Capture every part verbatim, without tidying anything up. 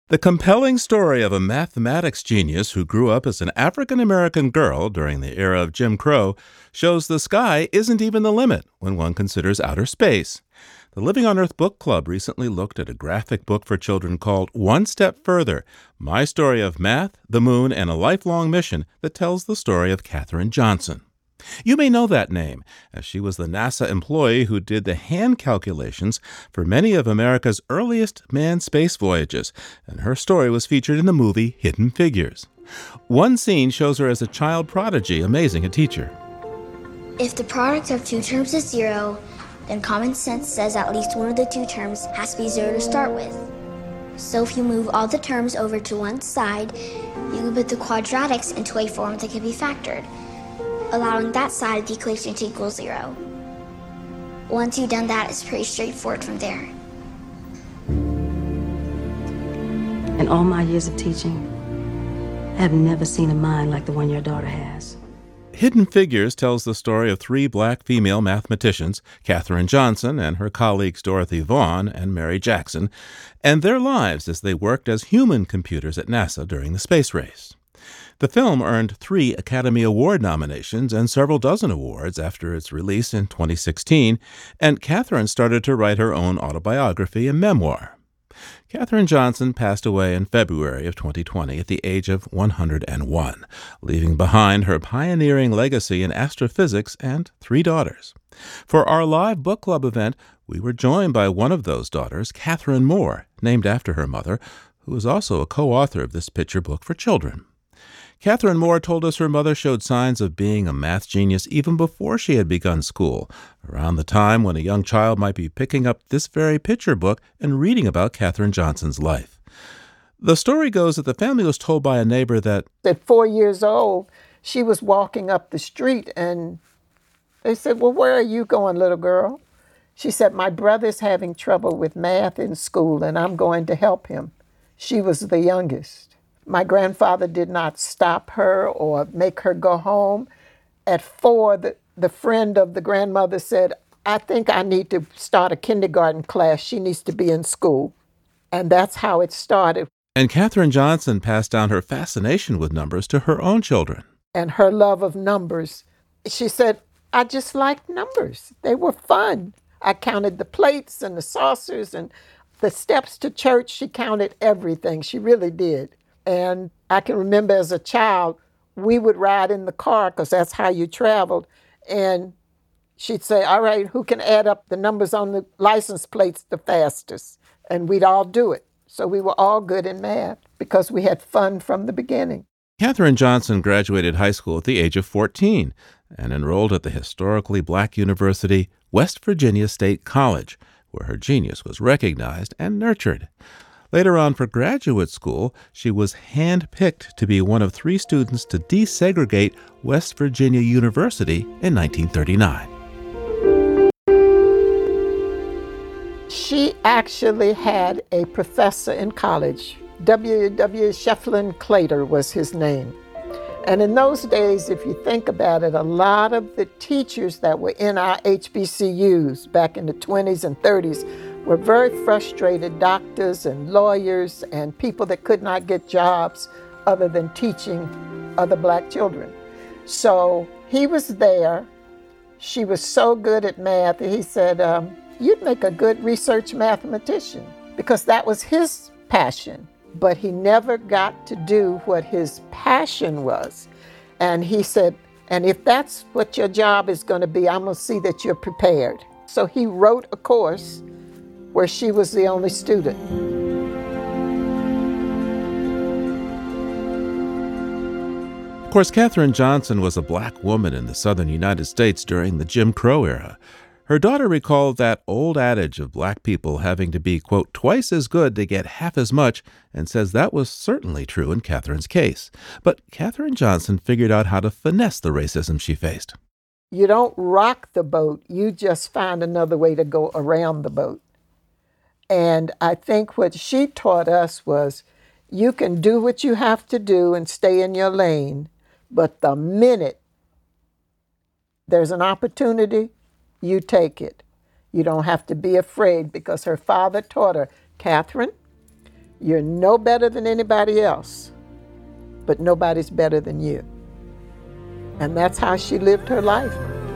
The compelling story of a mathematics genius who grew up as an African American girl during the era of Jim Crow shows the sky isn't even the limit when one considers outer space. The Living on Earth Book Club recently looked at a graphic book for children called One Step Further, My Story of Math, the Moon, and a Lifelong Mission that tells the story of Katherine Johnson. You may know that name, as she was the NASA employee who did the hand calculations for many of America's earliest manned space voyages, and her story was featured in the movie Hidden Figures. One scene shows her as a child prodigy amazing a teacher. If the product of two terms is zero, then common sense says at least one of the two terms has to be zero to start with. So if you move all the terms over to one side, you can put the quadratics into a form that can be factored, allowing that side of the equation to equal zero. Once you've done that, it's pretty straightforward from there. In all my years of teaching, I have never seen a mind like the one your daughter has. Hidden Figures tells the story of three black female mathematicians, Katherine Johnson and her colleagues Dorothy Vaughan and Mary Jackson, and their lives as they worked as human computers at NASA during the space race. The film earned three Academy Award nominations and several dozen awards after its release in twenty sixteen, and Katherine started to write her own autobiography and memoir. Katherine Johnson passed away in February of twenty twenty at the age of one hundred one, leaving behind her pioneering legacy in astrophysics and three daughters. For our live book club event, we were joined by one of those daughters, Catherine Moore, named after her mother, who is also a co-author of this picture book for children. Catherine Moore told us her mother showed signs of being a math genius even before she had begun school, around the time when a young child might be picking up this very picture book and reading about Katherine Johnson's life. The story goes that the family was told by a neighbor that at four years old, she was walking up the street and they said, "Well, where are you going, little girl?" She said, "My brother's having trouble with math in school and I'm going to help him." She was the youngest. My grandfather did not stop her or make her go home. At four, the, the friend of the grandmother said, "I think I need to start a kindergarten class. She needs to be in school." And that's how it started. And Katherine Johnson passed down her fascination with numbers to her own children. And her love of numbers. She said, "I just liked numbers. They were fun. I counted the plates and the saucers and the steps to church." She counted everything. She really did. And I can remember as a child, we would ride in the car because that's how you traveled. And she'd say, "All right, who can add up the numbers on the license plates the fastest?" And we'd all do it. So we were all good in math because we had fun from the beginning. Katherine Johnson graduated high school at the age of fourteen and enrolled at the historically black university, West Virginia State College, where her genius was recognized and nurtured. Later on, for graduate school, she was handpicked to be one of three students to desegregate West Virginia University in nineteen thirty-nine. She actually had a professor in college. W W Shefflin Clater was his name. And in those days, if you think about it, a lot of the teachers that were in our H B C Us back in the twenties and thirties were very frustrated doctors and lawyers and people that could not get jobs other than teaching other black children. So he was there. She was so good at math. He said, um, "You'd make a good research mathematician," because that was his passion. But he never got to do what his passion was. And he said, "And if that's what your job is going to be, I'm going to see that you're prepared." So he wrote a course where she was the only student. Of course, Katherine Johnson was a black woman in the southern United States during the Jim Crow era. Her daughter recalled that old adage of black people having to be, quote, twice as good to get half as much, and says that was certainly true in Katherine's case. But Katherine Johnson figured out how to finesse the racism she faced. You don't rock the boat, you just find another way to go around the boat. And I think what she taught us was you can do what you have to do and stay in your lane, but the minute there's an opportunity, you take it. You don't have to be afraid, because her father taught her, "Katherine, You're no better than anybody else, but nobody's better than you. And that's how she lived her life.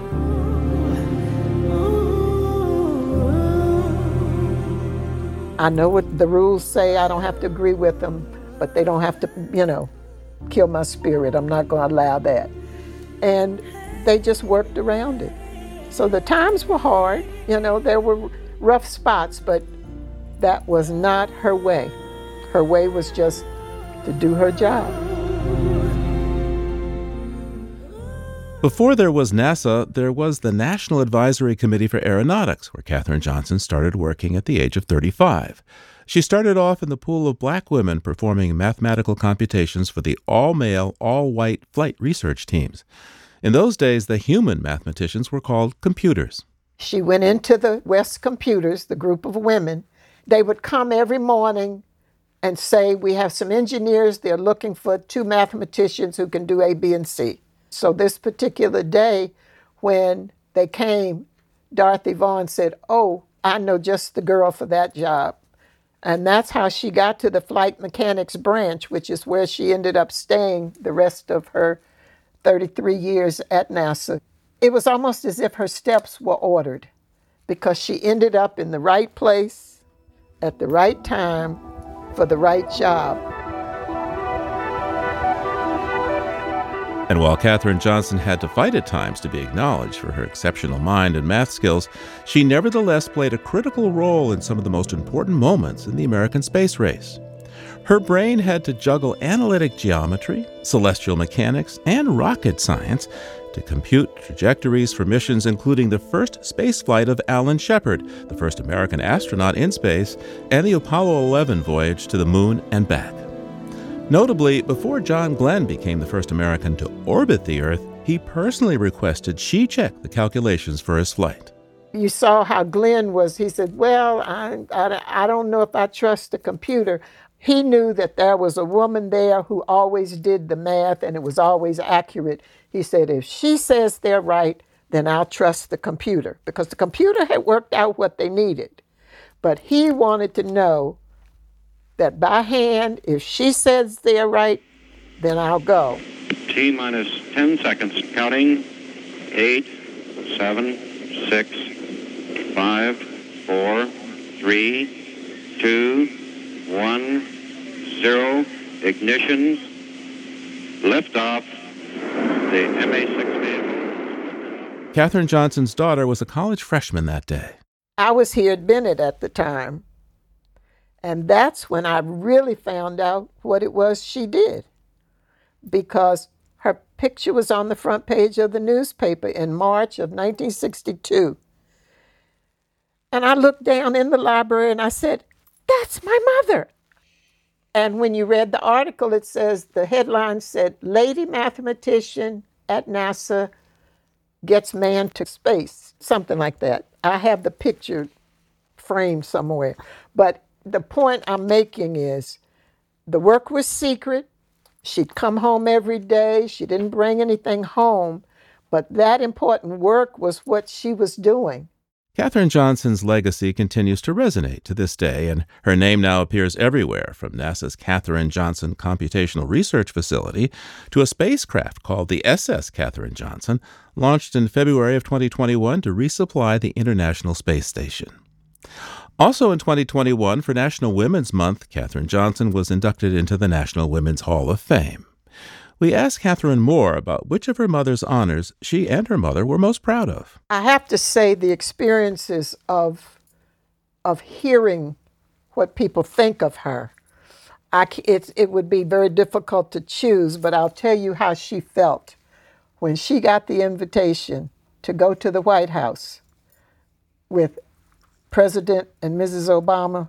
I know what the rules say. I don't have to agree with them, but they don't have to, you know, kill my spirit. I'm not going to allow that. And they just worked around it. So the times were hard. You know, there were rough spots, but that was not her way. Her way was just to do her job. Before there was NASA, there was the National Advisory Committee for Aeronautics, where Katherine Johnson started working at the age of thirty-five. She started off in the pool of black women performing mathematical computations for the all-male, all-white flight research teams. In those days, the human mathematicians were called computers. She went into the West Computers, the group of women. They would come every morning and say, we have some engineers, they're looking for two mathematicians who can do A, B, and C. So this particular day, when they came, Dorothy Vaughan said, oh, I know just the girl for that job. And that's how she got to the flight mechanics branch, which is where she ended up staying the rest of her thirty-three years at NASA. It was almost as if her steps were ordered, because she ended up in the right place at the right time for the right job. And while Katherine Johnson had to fight at times to be acknowledged for her exceptional mind and math skills, she nevertheless played a critical role in some of the most important moments in the American space race. Her brain had to juggle analytic geometry, celestial mechanics, and rocket science to compute trajectories for missions including the first spaceflight of Alan Shepard, the first American astronaut in space, and the Apollo eleven voyage to the moon and back. Notably, before John Glenn became the first American to orbit the Earth, he personally requested she check the calculations for his flight. You saw how Glenn was, he said, well, I, I, I don't know if I trust the computer. He knew that there was a woman there who always did the math and it was always accurate. He said, if she says they're right, then I'll trust the computer, because the computer had worked out what they needed. But he wanted to know that by hand, if she says they're right, then I'll go. T minus ten seconds, counting. Eight, seven, six, five, four, three, two, one, zero. Ignition. Liftoff. The M A six vehicle. Katherine Johnson's daughter was a college freshman that day. I was here at Bennett at the time. And that's when I really found out what it was she did, because her picture was on the front page of the newspaper in March of nineteen sixty-two. And I looked down in the library and I said, that's my mother. And when you read the article, it says, the headline said, lady mathematician at NASA gets man to space, something like that. I have the picture framed somewhere. But the point I'm making is the work was secret. She'd come home every day. She didn't bring anything home, but that important work was what she was doing. Katherine Johnson's legacy continues to resonate to this day, and her name now appears everywhere, from NASA's Katherine Johnson Computational Research Facility to a spacecraft called the S S Katherine Johnson, launched in February of twenty twenty-one to resupply the International Space Station. Also in twenty twenty-one, for National Women's Month, Katherine Johnson was inducted into the National Women's Hall of Fame. We asked Katherine more about which of her mother's honors she and her mother were most proud of. I have to say the experiences of, of hearing what people think of her, I, it, it would be very difficult to choose, but I'll tell you how she felt when she got the invitation to go to the White House with President and Missus Obama.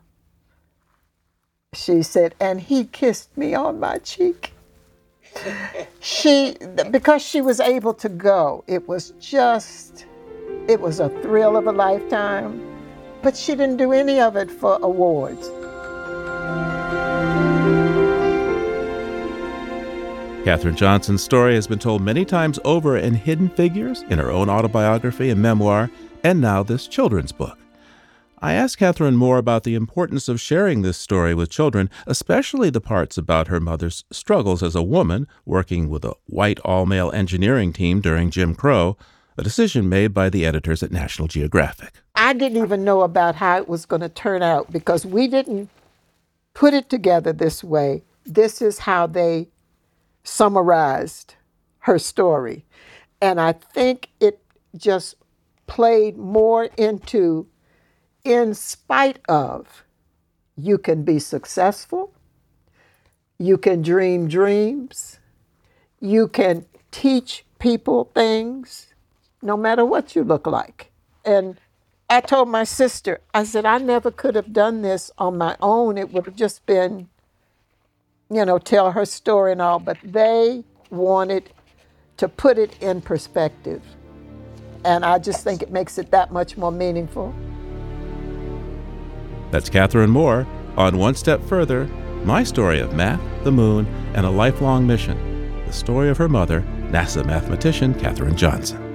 She said, and he kissed me on my cheek. She, because she was able to go, it was just, it was a thrill of a lifetime, but she didn't do any of it for awards. Katherine Johnson's story has been told many times over in Hidden Figures, in her own autobiography and memoir, and now this children's book. I asked Catherine Moore about the importance of sharing this story with children, especially the parts about her mother's struggles as a woman working with a white all-male engineering team during Jim Crow, a decision made by the editors at National Geographic. I didn't even know about how it was going to turn out because we didn't put it together this way. This is how they summarized her story. And I think it just played more into, in spite of, you can be successful, you can dream dreams, you can teach people things, no matter what you look like. And I told my sister, I said, I never could have done this on my own. It would have just been, you know, tell her story and all, but they wanted to put it in perspective. And I just think it makes it that much more meaningful. That's Catherine Moore on One Step Further, my story of math, the moon, and a lifelong mission, the story of her mother, NASA mathematician Katherine Johnson.